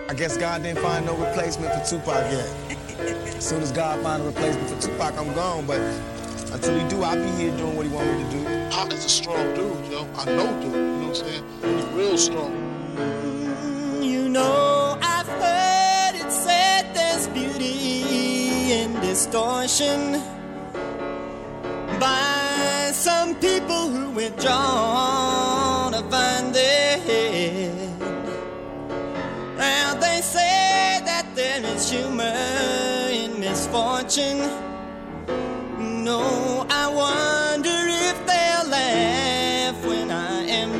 I guess God didn't find no replacement for Tupac yet. As soon as God find a replacement for Tupac, I'm gone, but until he do, I'll be here doing what he want me to do. Pac is a strong dude, yo. I know dude, you know what I'm saying? He's real strong. You know, I've heard it said there's beauty in distortion by some people who withdraw to find their head. Now they say that there is humor in misfortune. No, I wonder if they'll laugh when I am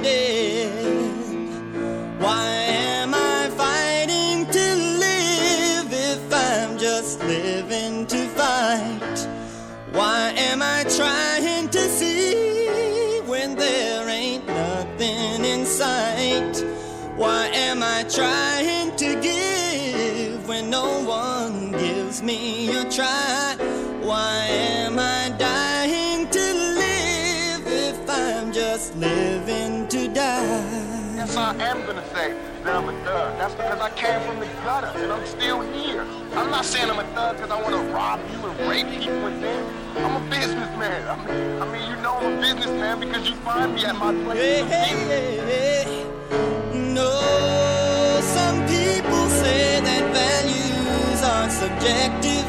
dead. Why am I fighting to live if I'm just living to fight? Why am I trying to see when there ain't nothing in sight? Why am I trying to give when no one gives me a try? Why am I dying to live if I'm just living to die? Yes, I am gonna say that I'm a thug. That's because I came from the gutter and I'm still here. I'm not saying I'm a thug because I want to rob you and rape people and things. I'm a businessman. I mean, you know I'm a businessman because you find me at my place. Hey. No, some people say that values are subjective,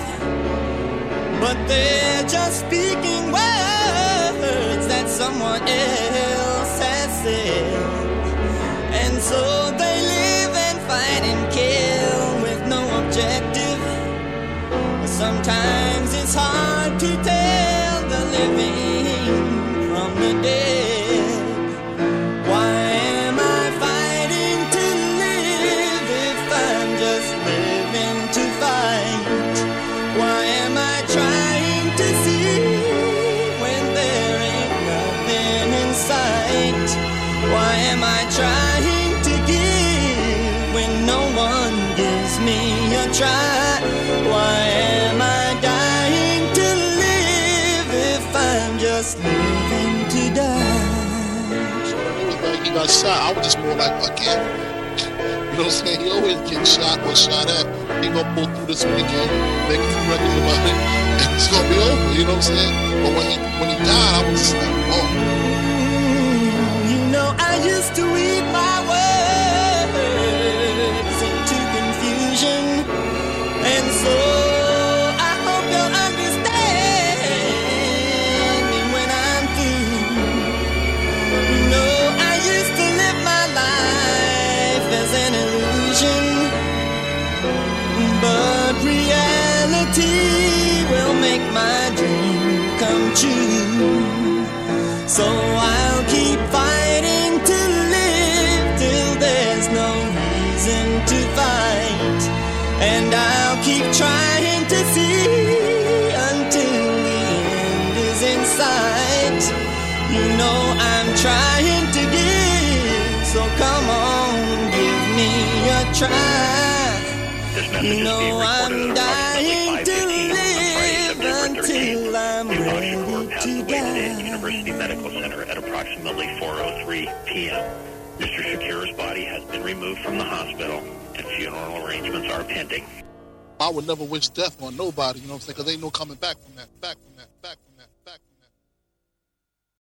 but they're just speaking words that someone else has said. And so they live and fight and kill with no objective. Sometimes it's hard to tell the living from the dead. Why am I fighting to live if I'm just living to fight? Why am I trying to see when there ain't nothing in sight? Why am I trying to give when no one gives me a try? Why am I dying to live if I'm just living to die? So when he was like, he got shot, I was just more like, again. You know what I'm saying? He always gets shot or shot at. He gonna pull through this weekend, make a few records about it, and it's gonna be over, you know what I'm saying? But when he died, I was just like, oh. You know, I used to weave my words into confusion, and so I hope you'll understand me when I'm through. No, I used to live my life as an illusion, but reality will make my dream come true. So I'll keep fighting to live till there's no reason to fight, and I'll keep trying to see until the end is in sight. You know I'm trying to give, so come on, give me a try. You know I'm dying to live until I'm ready to die. University Medical Center at approximately 4:03 p.m. Mr. Shakir's body has been removed from the hospital and funeral arrangements are pending. I would never wish death on nobody, you know what I'm saying? Because ain't no coming back from that.